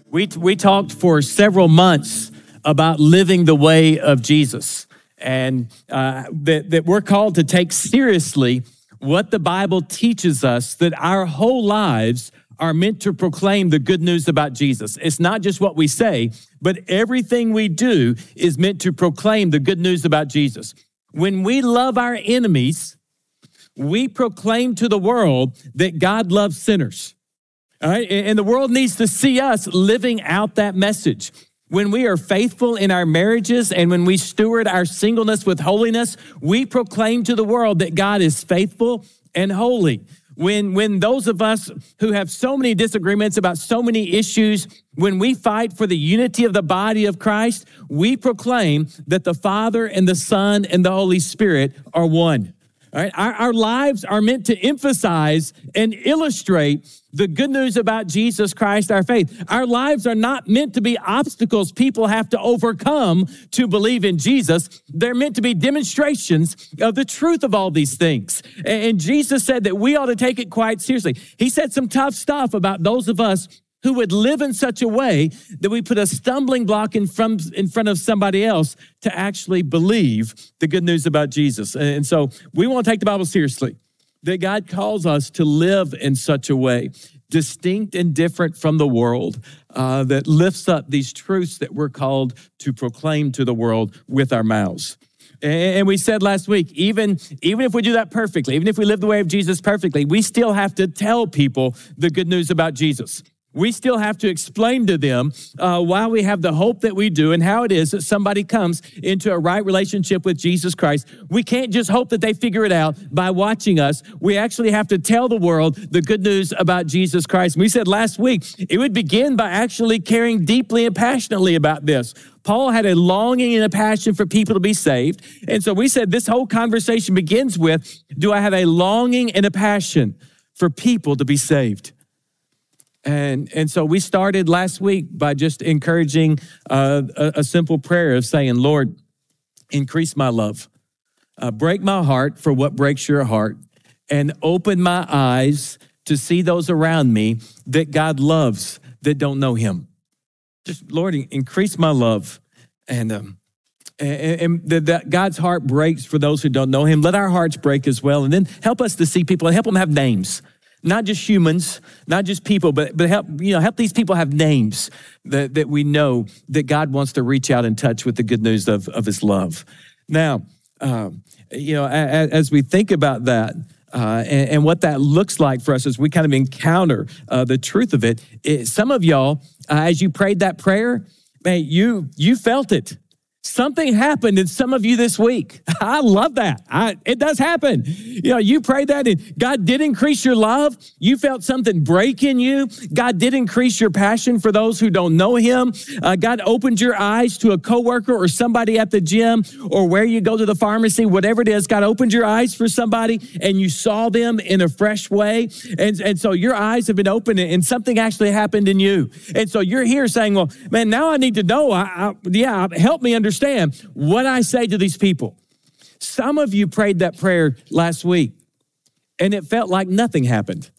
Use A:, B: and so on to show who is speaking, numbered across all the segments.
A: We talked for several months about living the way of Jesus, and that we're called to take seriously what the Bible teaches us, that our whole lives are meant to proclaim the good news about Jesus. It's not just what we say, but everything we do is meant to proclaim the good news about Jesus. When we love our enemies, we proclaim to the world that God loves sinners. All right, and the world needs to see us living out that message. When we are faithful in our marriages and when we steward our singleness with holiness, we proclaim to the world that God is faithful and holy. When those of us who have so many disagreements about so many issues, when we fight for the unity of the body of Christ, we proclaim that the Father and the Son and the Holy Spirit are one. All right, our lives are meant to emphasize and illustrate the good news about Jesus Christ, our faith. Our lives are not meant to be obstacles people have to overcome to believe in Jesus. They're meant to be demonstrations of the truth of all these things. And Jesus said that we ought to take it quite seriously. He said some tough stuff about those of us who would live in such a way that we put a stumbling block in front of somebody else to actually believe the good news about Jesus. And so we want to take the Bible seriously, that God calls us to live in such a way, distinct and different from the world, that lifts up these truths that we're called to proclaim to the world with our mouths. And we said last week, even if we do that perfectly, even if we live the way of Jesus perfectly, we still have to tell people the good news about Jesus. We still have to explain to them why we have the hope that we do and how it is that somebody comes into a right relationship with Jesus Christ. We can't just hope that they figure it out by watching us. We actually have to tell the world the good news about Jesus Christ. And we said last week, it would begin by actually caring deeply and passionately about this. Paul had a longing and a passion for people to be saved. And so we said this whole conversation begins with, do I have a longing and a passion for people to be saved? And so we started last week by just encouraging a simple prayer of saying, Lord, increase my love. Break my heart for what breaks your heart, and open my eyes to see those around me that God loves that don't know him. Just, Lord, increase my love. And that God's heart breaks for those who don't know him. Let our hearts break as well. And then help us to see people and help them have names. Not just humans, not just people, but help these people have names that we know that God wants to reach out and touch with the good news of his love. Now, as we think about that and what that looks like for us as we kind of encounter the truth of it, some of y'all, as you prayed that prayer, man, you felt it. Something happened in some of you this week. I love that. It does happen. You prayed that and God did increase your love. You felt something break in you. God did increase your passion for those who don't know him. God opened your eyes to a coworker or somebody at the gym or where you go to the pharmacy, whatever it is. God opened your eyes for somebody and you saw them in a fresh way. And so your eyes have been opened and something actually happened in you. And so you're here saying, well, man, now I need to know. Help me understand what I say to these people. Some of you prayed that prayer last week and it felt like nothing happened.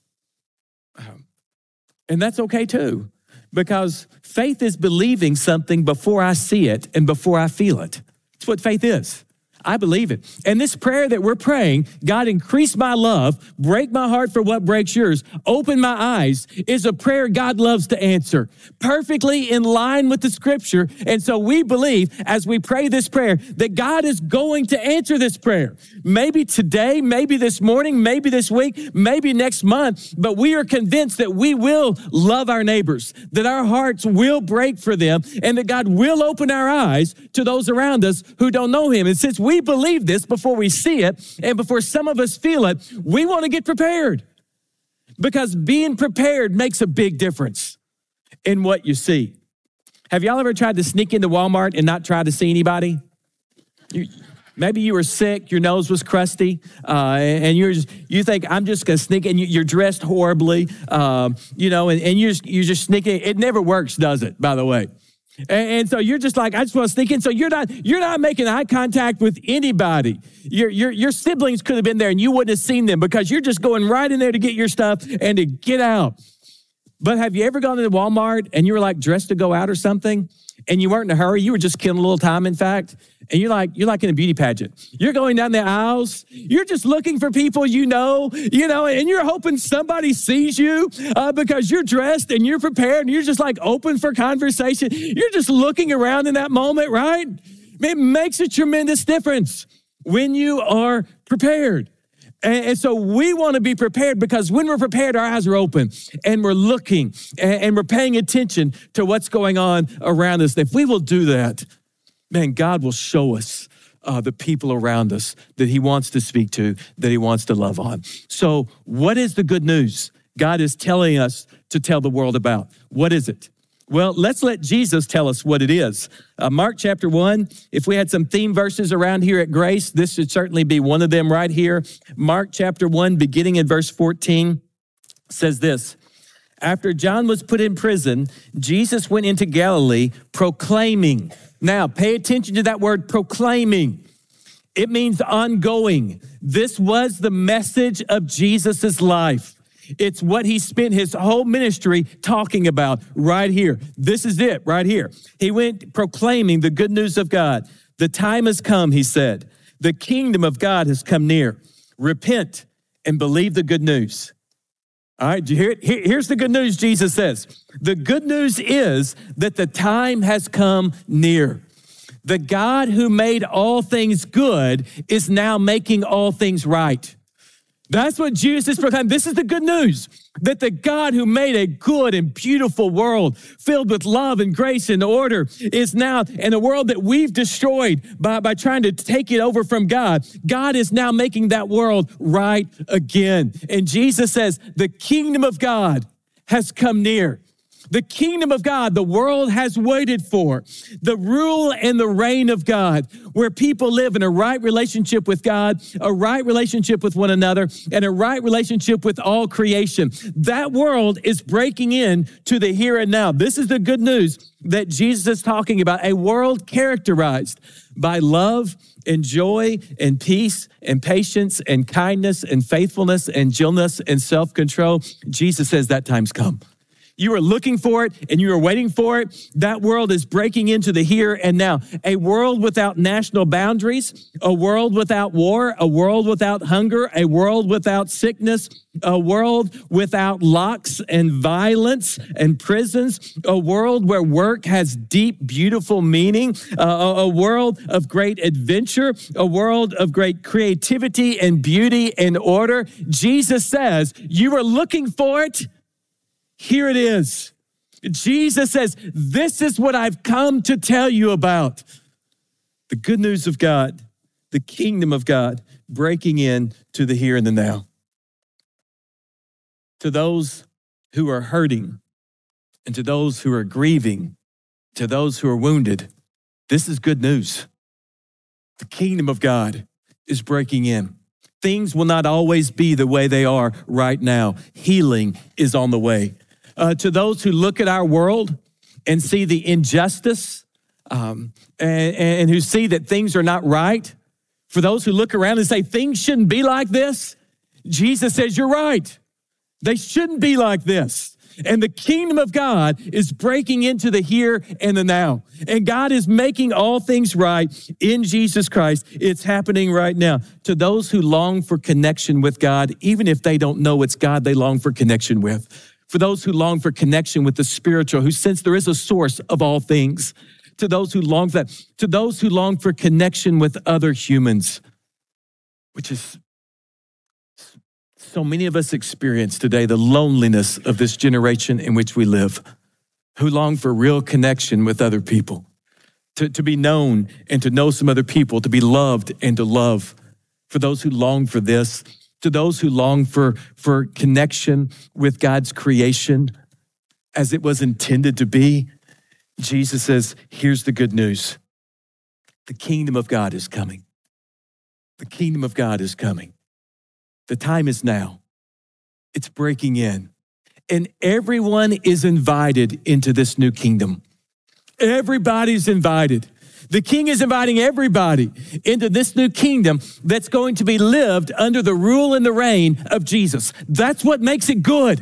A: And that's okay too, because faith is believing something before I see it and before I feel it. That's what faith is. I believe it. And this prayer that we're praying, God, increase my love, break my heart for what breaks yours, open my eyes, is a prayer God loves to answer, perfectly in line with the scripture. And so we believe as we pray this prayer that God is going to answer this prayer. Maybe today, maybe this morning, maybe this week, maybe next month, but we are convinced that we will love our neighbors, that our hearts will break for them, and that God will open our eyes to those around us who don't know him. And since we believe this before we see it and before some of us feel it, we want to get prepared, because being prepared makes a big difference in what you see. Have y'all ever tried to sneak into Walmart and not try to see anybody? Maybe you were sick, your nose was crusty, and you think, I'm just going to sneak in. You're dressed horribly, and you're just sneaking. It never works, does it, by the way? And so you're just like, I just want to sneak in. So you're not making eye contact with anybody. Your siblings could have been there and you wouldn't have seen them because you're just going right in there to get your stuff and to get out. But have you ever gone to Walmart and you were like dressed to go out or something and you weren't in a hurry? You were just killing a little time, in fact. And you're like in a beauty pageant. You're going down the aisles. You're just looking for people you know, and you're hoping somebody sees you because you're dressed and you're prepared and you're just like open for conversation. You're just looking around in that moment, right? It makes a tremendous difference when you are prepared. And so we want to be prepared because when we're prepared, our eyes are open and we're looking and we're paying attention to what's going on around us. If we will do that, man, God will show us the people around us that he wants to speak to, that he wants to love on. So what is the good news God is telling us to tell the world about? What is it? Well, let's let Jesus tell us what it is. Mark chapter 1, if we had some theme verses around here at Grace, this should certainly be one of them right here. Mark chapter 1, beginning in verse 14, says this: After John was put in prison, Jesus went into Galilee proclaiming. Now, pay attention to that word proclaiming. It means ongoing. This was the message of Jesus's life. It's what he spent his whole ministry talking about right here. This is it right here. He went proclaiming the good news of God. The time has come, he said. The kingdom of God has come near. Repent and believe the good news. All right, do you hear it? Here's the good news Jesus says. The good news is that the time has come near. The God who made all things good is now making all things right. That's what Jesus is proclaiming. This is the good news, that the God who made a good and beautiful world filled with love and grace and order is now in a world that we've destroyed by trying to take it over from God. God is now making that world right again. And Jesus says, the kingdom of God has come near. The kingdom of God, the world has waited for. The rule and the reign of God, where people live in a right relationship with God, a right relationship with one another, and a right relationship with all creation. That world is breaking in to the here and now. This is the good news that Jesus is talking about, a world characterized by love and joy and peace and patience and kindness and faithfulness and gentleness and self-control. Jesus says that time's come. You are looking for it and you are waiting for it. That world is breaking into the here and now. A world without national boundaries, a world without war, a world without hunger, a world without sickness, a world without locks and violence and prisons, a world where work has deep, beautiful meaning, a world of great adventure, a world of great creativity and beauty and order. Jesus says, you are looking for it. Here it is. Jesus says, this is what I've come to tell you about. The good news of God, the kingdom of God, breaking in to the here and the now. To those who are hurting and to those who are grieving, to those who are wounded, this is good news. The kingdom of God is breaking in. Things will not always be the way they are right now. Healing is on the way. To those who look at our world and see the injustice and who see that things are not right, for those who look around and say things shouldn't be like this, Jesus says, you're right. They shouldn't be like this. And the kingdom of God is breaking into the here and the now. And God is making all things right in Jesus Christ. It's happening right now. To those who long for connection with God, even if they don't know it's God they long for connection with. For those who long for connection with the spiritual, who sense there is a source of all things. To those who long for that. To those who long for connection with other humans, which is so many of us experience today, the loneliness of this generation in which we live, who long for real connection with other people, to be known and to know some other people, to be loved and to love. For those who long for this, to those who long for connection with God's creation as it was intended to be, Jesus says, here's the good news. The kingdom of God is coming. The kingdom of God is coming. The time is now. It's breaking in. And everyone is invited into this new kingdom. Everybody's invited. The king is inviting everybody into this new kingdom that's going to be lived under the rule and the reign of Jesus. That's what makes it good.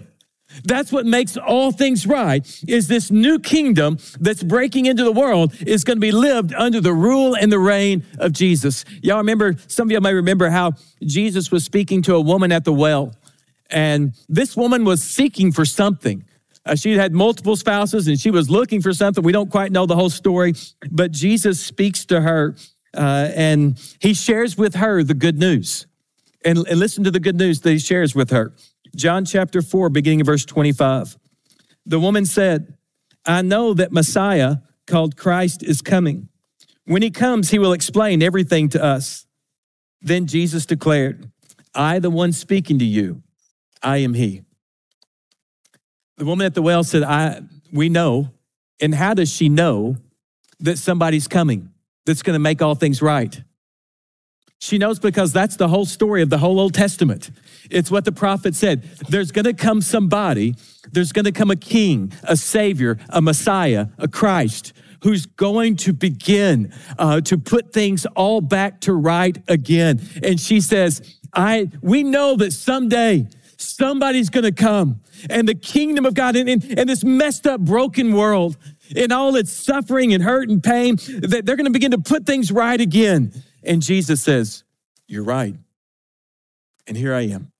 A: That's what makes all things right, is this new kingdom that's breaking into the world is going to be lived under the rule and the reign of Jesus. Y'all remember, some of y'all may remember how Jesus was speaking to a woman at the well, and this woman was seeking for something. She had multiple spouses and she was looking for something. We don't quite know the whole story, but Jesus speaks to her and he shares with her the good news. And listen to the good news that he shares with her. John chapter 4, beginning of verse 25. The woman said, I know that Messiah, called Christ, is coming. When he comes, he will explain everything to us. Then Jesus declared, I, the one speaking to you, I am he. The woman at the well said, we know. And how does she know that somebody's coming that's going to make all things right? She knows because that's the whole story of the whole Old Testament. It's what the prophet said. There's going to come somebody, there's going to come a king, a savior, a Messiah, a Christ, who's going to begin to put things all back to right again. And she says, we know that someday somebody's going to come and the kingdom of God and this messed up, broken world in all its suffering and hurt and pain, that they're going to begin to put things right again. And Jesus says, you're right. And here I am.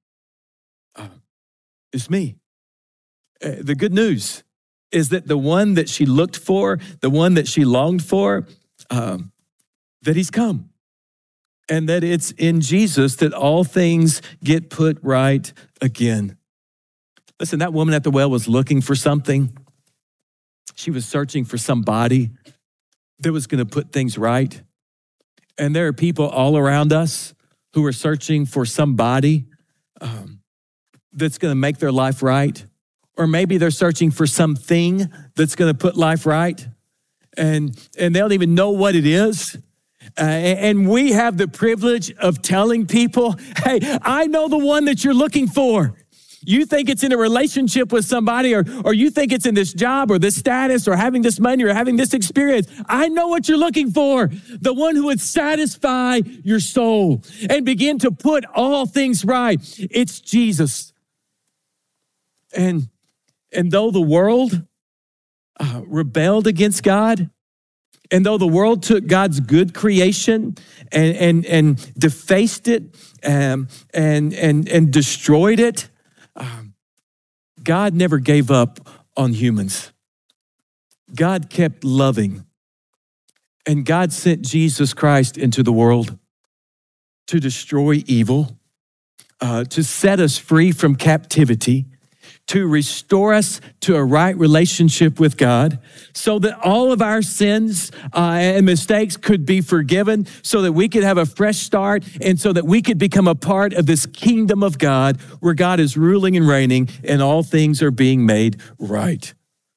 A: It's me. The good news is that the one that she looked for, the one that she longed for, that he's come. And that it's in Jesus that all things get put right again. Listen, that woman at the well was looking for something. She was searching for somebody that was going to put things right. And there are people all around us who are searching for somebody that's going to make their life right. Or maybe they're searching for something that's going to put life right. And they don't even know what it is. And we have the privilege of telling people, hey, I know the one that you're looking for. You think it's in a relationship with somebody, or you think it's in this job or this status or having this money or having this experience. I know what you're looking for. The one who would satisfy your soul and begin to put all things right. It's Jesus. And though the world rebelled against God, and though the world took God's good creation and defaced it and destroyed it, God never gave up on humans. God kept loving. And God sent Jesus Christ into the world to destroy evil, to set us free from captivity, to restore us to a right relationship with God, so that all of our sins and mistakes could be forgiven, so that we could have a fresh start, and so that we could become a part of this kingdom of God where God is ruling and reigning and all things are being made right.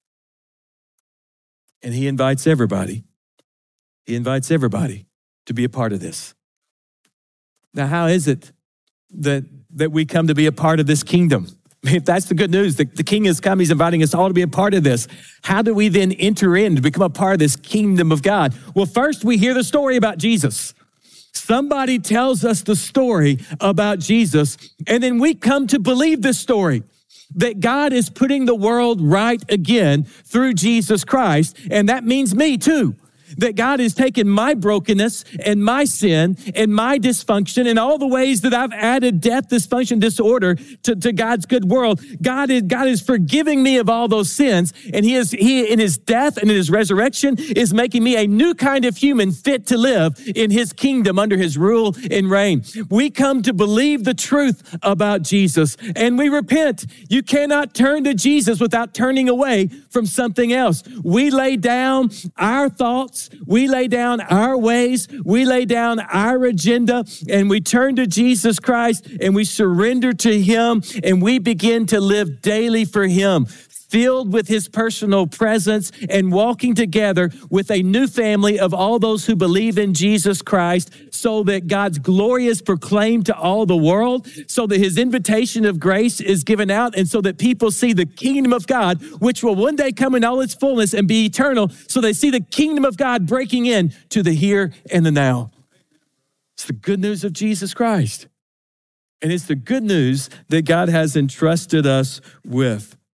A: And he invites everybody. He invites everybody to be a part of this. Now, how is it that we come to be a part of this kingdom? If that's the good news, the king has come, he's inviting us all to be a part of this. How do we then enter in to become a part of this kingdom of God? Well, first we hear the story about Jesus. Somebody tells us the story about Jesus, and then we come to believe this story, that God is putting the world right again through Jesus Christ, and that means me too. That God has taken my brokenness and my sin and my dysfunction and all the ways that I've added death, dysfunction, disorder to God's good world. God is forgiving me of all those sins. And he in his death and in his resurrection is making me a new kind of human fit to live in his kingdom under his rule and reign. We come to believe the truth about Jesus and we repent. You cannot turn to Jesus without turning away from something else. We lay down our thoughts. We lay down our ways, we lay down our agenda, and we turn to Jesus Christ and we surrender to him and we begin to live daily for him, filled with his personal presence and walking together with a new family of all those who believe in Jesus Christ, so that God's glory is proclaimed to all the world, so that his invitation of grace is given out, and so that people see the kingdom of God, which will one day come in all its fullness and be eternal, so they see the kingdom of God breaking in to the here and the now. It's the good news of Jesus Christ. And it's the good news that God has entrusted us with.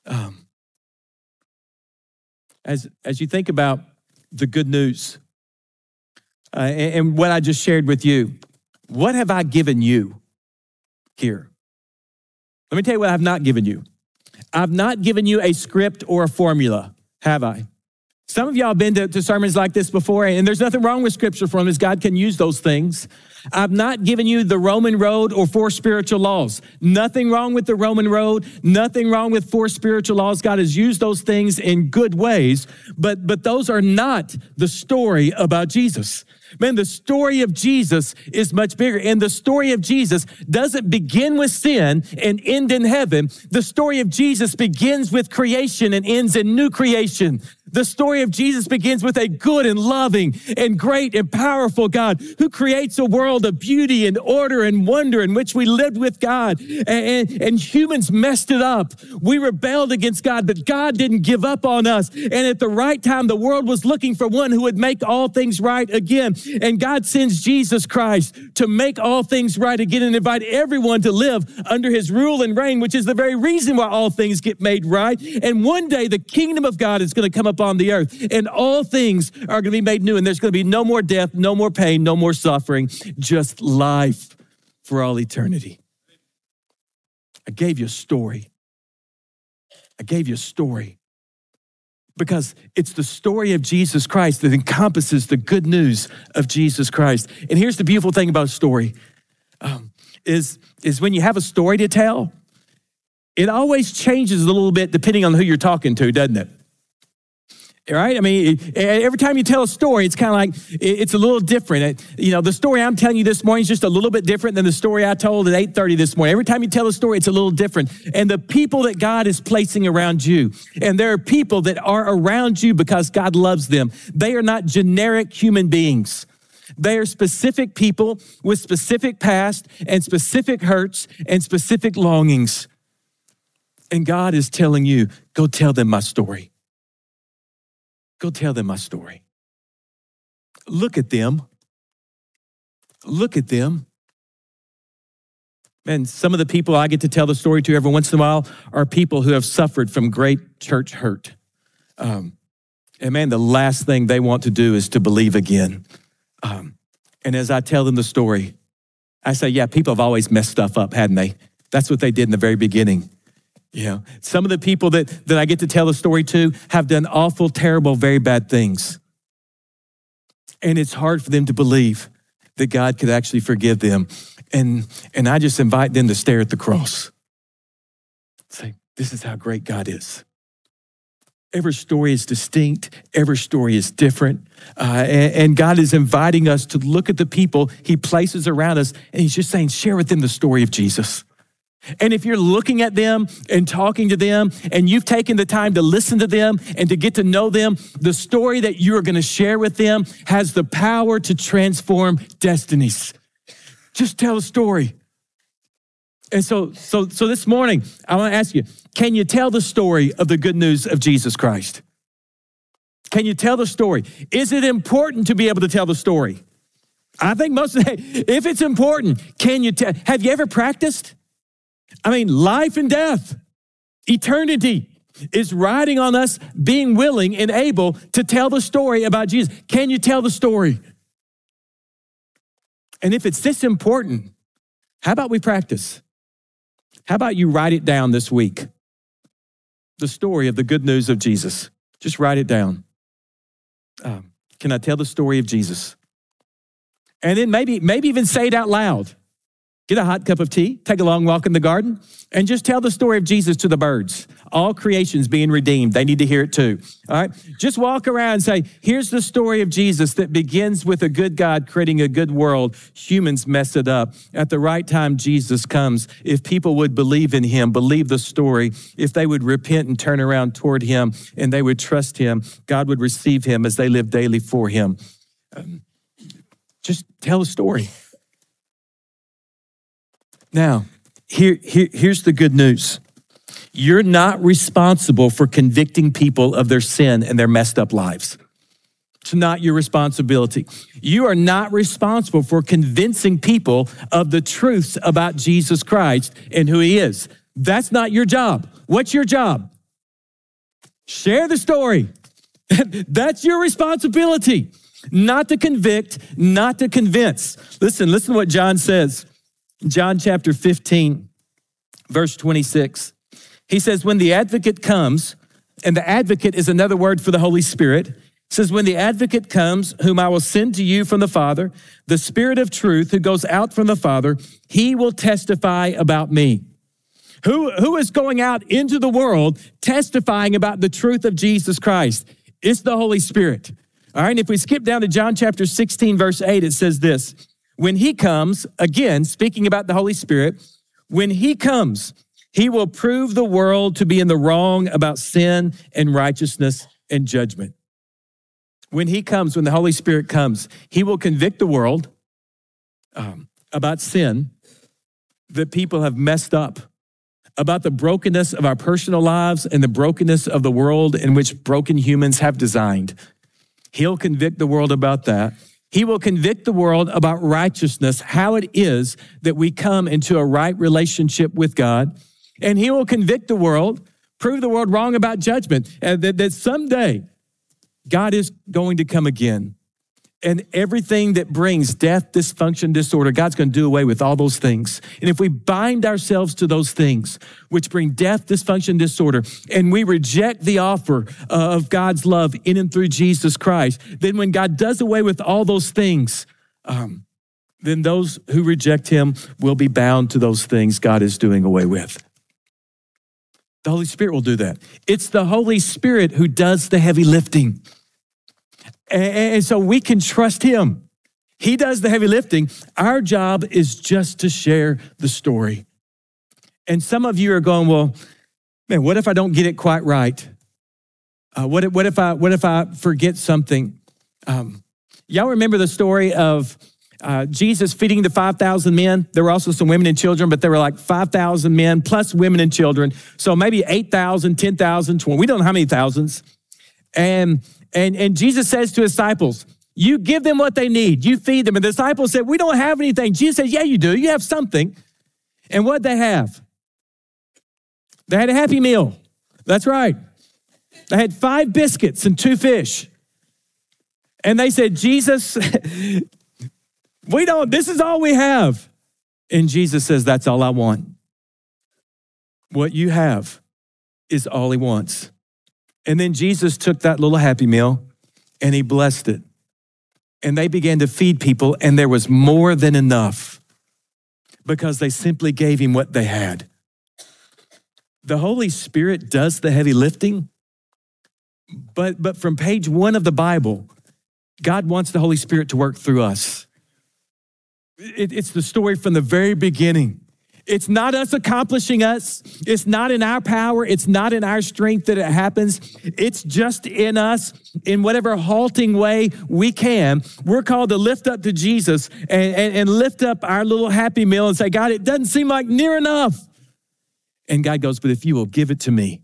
A: As you think about the good news and what I just shared with you, what have I given you here? Let me tell you what I've not given you. I've not given you a script or a formula, have I? Some of y'all have been to sermons like this before, and there's nothing wrong with scripture formulas. God can use those things. I've not given you the Roman road or 4 spiritual laws. Nothing wrong with the Roman road. Nothing wrong with 4 spiritual laws. God has used those things in good ways, but those are not the story about Jesus. Man, the story of Jesus is much bigger. And the story of Jesus doesn't begin with sin and end in heaven. The story of Jesus begins with creation and ends in new creation. The story of Jesus begins with a good and loving and great and powerful God who creates a world of beauty and order and wonder in which we lived with God. And humans messed it up. We rebelled against God, but God didn't give up on us. And at the right time, the world was looking for one who would make all things right again. And God sends Jesus Christ to make all things right again and invite everyone to live under his rule and reign, which is the very reason why all things get made right. And one day the kingdom of God is going to come up on the earth and all things are going to be made new. And there's going to be no more death, no more pain, no more suffering, just life for all eternity. I gave you a story. I gave you a story because it's the story of Jesus Christ that encompasses the good news of Jesus Christ. And here's the beautiful thing about a story is when you have a story to tell, it always changes a little bit depending on who you're talking to, doesn't it? Right? I mean, every time you tell a story, it's kind of like, it's a little different. You know, the story I'm telling you this morning is just a little bit different than the story I told at 8:30 this morning. Every time you tell a story, it's a little different. And the people that God is placing around you, and there are people that are around you because God loves them. They are not generic human beings. They are specific people with specific past and specific hurts and specific longings. And God is telling you, go tell them my story. Go tell them my story. Look at them. Look at them. Man, some of the people I get to tell the story to every once in a while are people who have suffered from great church hurt. And man, the last thing they want to do is to believe again. And as I tell them the story, I say, yeah, people have always messed stuff up, hadn't they? That's what they did in the very beginning. You know, some of the people that I get to tell the story to have done awful, terrible, very bad things. And it's hard for them to believe that God could actually forgive them. And I just invite them to stare at the cross. Say, this is how great God is. Every story is distinct. Every story is different. And God is inviting us to look at the people he places around us. And he's just saying, share with them the story of Jesus. And if you're looking at them and talking to them and you've taken the time to listen to them and to get to know them, the story that you're going to share with them has the power to transform destinies. Just tell a story. And so this morning, I want to ask you, can you tell the story of the good news of Jesus Christ? Can you tell the story? Is it important to be able to tell the story? I think most of the, if it's important, can you tell? Have you ever practiced? I mean, life and death, eternity is riding on us being willing and able to tell the story about Jesus. Can you tell the story? And if it's this important, how about we practice? How about you write it down this week? The story of the good news of Jesus. Just write it down. Can I tell the story of Jesus? And then maybe even say it out loud. Get a hot cup of tea, take a long walk in the garden, and just tell the story of Jesus to the birds. All creation's being redeemed. They need to hear it too. All right? Just walk around and say, here's the story of Jesus that begins with a good God creating a good world. Humans mess it up. At the right time, Jesus comes. If people would believe in him, believe the story, if they would repent and turn around toward him and they would trust him, God would receive him as they live daily for him. Just tell a story. Now, here's the good news. You're not responsible for convicting people of their sin and their messed up lives. It's not your responsibility. You are not responsible for convincing people of the truths about Jesus Christ and who he is. That's not your job. What's your job? Share the story. That's your responsibility. Not to convict, not to convince. Listen to what John says. John chapter 15, verse 26. He says, when the advocate comes, and the advocate is another word for the Holy Spirit. It says, when the advocate comes, whom I will send to you from the Father, the Spirit of truth who goes out from the Father, he will testify about me. Who is going out into the world testifying about the truth of Jesus Christ? It's the Holy Spirit. All right, and if we skip down to John chapter 16, verse 8, it says this, when he comes, again, speaking about the Holy Spirit, when he comes, he will prove the world to be in the wrong about sin and righteousness and judgment. When he comes, when the Holy Spirit comes, he will convict the world about sin that people have messed up, about the brokenness of our personal lives and the brokenness of the world in which broken humans have designed. He'll convict the world about that. He will convict the world about righteousness, how it is that we come into a right relationship with God. And he will convict the world, prove the world wrong about judgment, and that someday God is going to come again. And everything that brings death, dysfunction, disorder, God's going to do away with all those things. And if we bind ourselves to those things, which bring death, dysfunction, disorder, and we reject the offer of God's love in and through Jesus Christ, then when God does away with all those things, then those who reject him will be bound to those things God is doing away with. The Holy Spirit will do that. It's the Holy Spirit who does the heavy lifting. And so we can trust him. He does the heavy lifting. Our job is just to share the story. And some of you are going, well, man, what if I don't get it quite right? What if I forget something? Y'all remember the story of Jesus feeding the 5,000 men? There were also some women and children, but there were like 5,000 men plus women and children. So maybe 8,000, 10,000, 20. We don't know how many thousands. And Jesus says to his disciples, you give them what they need. You feed them. And the disciples said, we don't have anything. Jesus said, yeah, you do. You have something. And what they have? They had a Happy Meal. That's right. They had 5 biscuits and 2 fish. And they said, Jesus, this is all we have. And Jesus says, that's all I want. What you have is all he wants. And then Jesus took that little Happy Meal and he blessed it. And they began to feed people, and there was more than enough because they simply gave him what they had. The Holy Spirit does the heavy lifting, but from page 1 of the Bible, God wants the Holy Spirit to work through us. It's the story from the very beginning. It's not us accomplishing us. It's not in our power. It's not in our strength that it happens. It's just in us in whatever halting way we can. We're called to lift up to Jesus and lift up our little Happy Meal and say, God, it doesn't seem like near enough. And God goes, but if you will give it to me,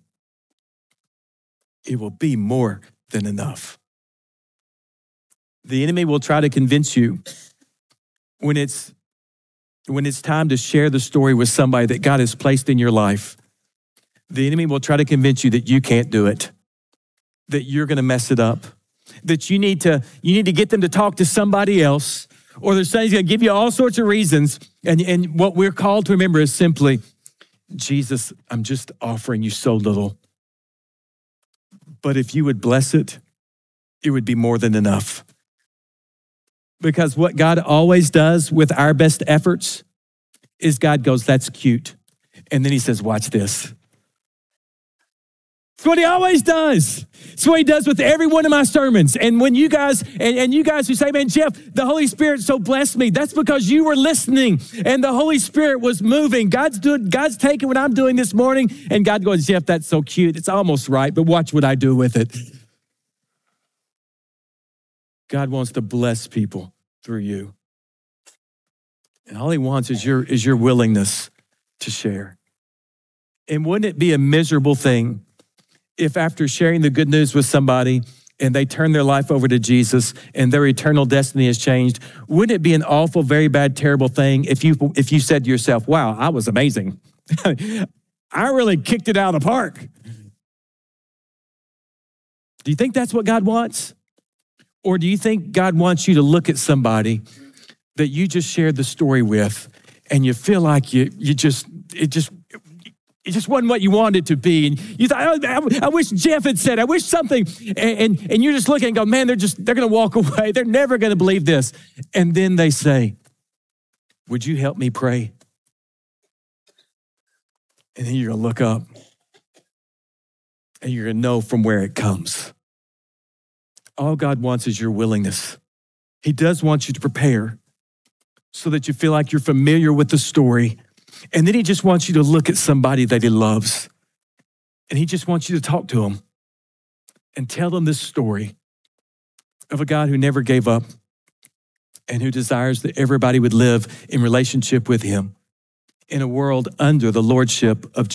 A: it will be more than enough. The enemy will try to convince you when it's time to share the story with somebody that God has placed in your life. The enemy will try to convince you that you can't do it, that you're going to mess it up, that you need to get them to talk to somebody else, or they're saying he's going to give you all sorts of reasons. And what we're called to remember is simply, Jesus, I'm just offering you so little. But if you would bless it, it would be more than enough. Because what God always does with our best efforts is God goes, that's cute. And then he says, watch this. It's what he always does. It's what he does with every one of my sermons. And when you guys, and you guys who say, man, Jeff, the Holy Spirit so blessed me. That's because you were listening and the Holy Spirit was moving. God's taking what I'm doing this morning. And God goes, Jeff, that's so cute. It's almost right, but watch what I do with it. God wants to bless people through you. And all he wants is your willingness to share. And wouldn't it be a miserable thing if after sharing the good news with somebody and they turn their life over to Jesus and their eternal destiny has changed? Wouldn't it be an awful, very bad, terrible thing if you said to yourself, wow, I was amazing. I really kicked it out of the park. Do you think that's what God wants? Or do you think God wants you to look at somebody that you just shared the story with and you feel like it just wasn't what you wanted to be? And you thought, I wish Jeff had said, I wish something. And you're just looking and go, man, they're going to walk away. They're never going to believe this. And then they say, would you help me pray? And then you're going to look up and you're going to know from where it comes. All God wants is your willingness. He does want you to prepare so that you feel like you're familiar with the story. And then he just wants you to look at somebody that he loves. And he just wants you to talk to them and tell them this story of a God who never gave up and who desires that everybody would live in relationship with him in a world under the lordship of